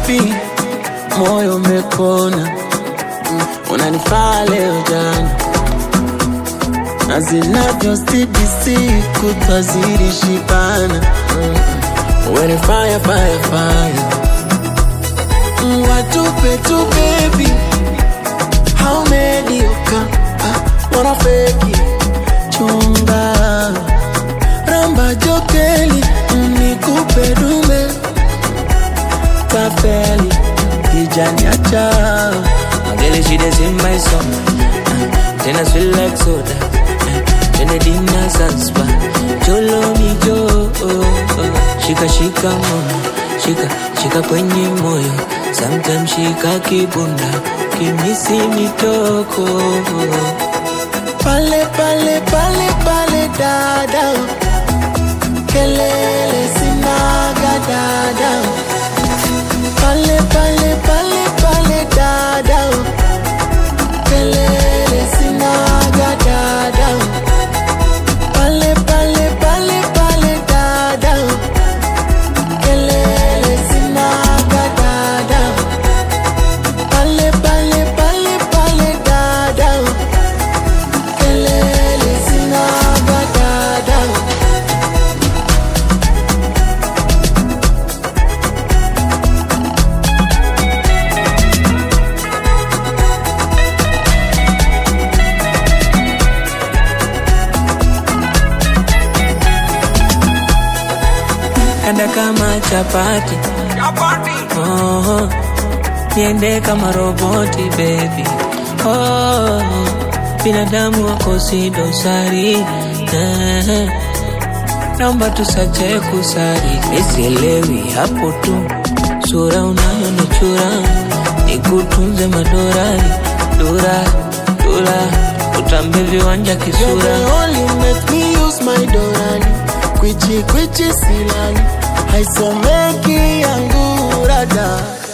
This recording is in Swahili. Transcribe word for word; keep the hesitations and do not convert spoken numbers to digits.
wapi moyo umekona, unanifaa leo jana na zinavyozidi siku twazidi shibana. When a fire, fire, fire, watupe tu baby, how mediocre, wanna fake it, chunga ramba jokeli, nikupe dume kafeli, kijani acha magele she dey sing my song, tena sweet like soda, tena dina sanspa, jolo mi jo, shika shika moyo, shika shika kwenye moyo, sometimes shika kibunda, kimisi mitoko, pale pale pale pale dada, kelele sinaga dada, pale pale pale pale dada, kelele sinaga dada, pale pale pale pale dada, kelele sinaga dada, pale pale pale pale dada, kelele sinaga dada. Kanda kama chapati, chapati. Oh, niende kama roboti baby. Oh, binadamu wako si dosari. Eh, naomba tusache kusari. Nisielewi hapo tu, sura unayo nichura, nikutunze madorari, dora, dora, utambe viwanja kisura. You're the only make me use my dorani, kwichi kwichi silani, haisomeki yangu rada.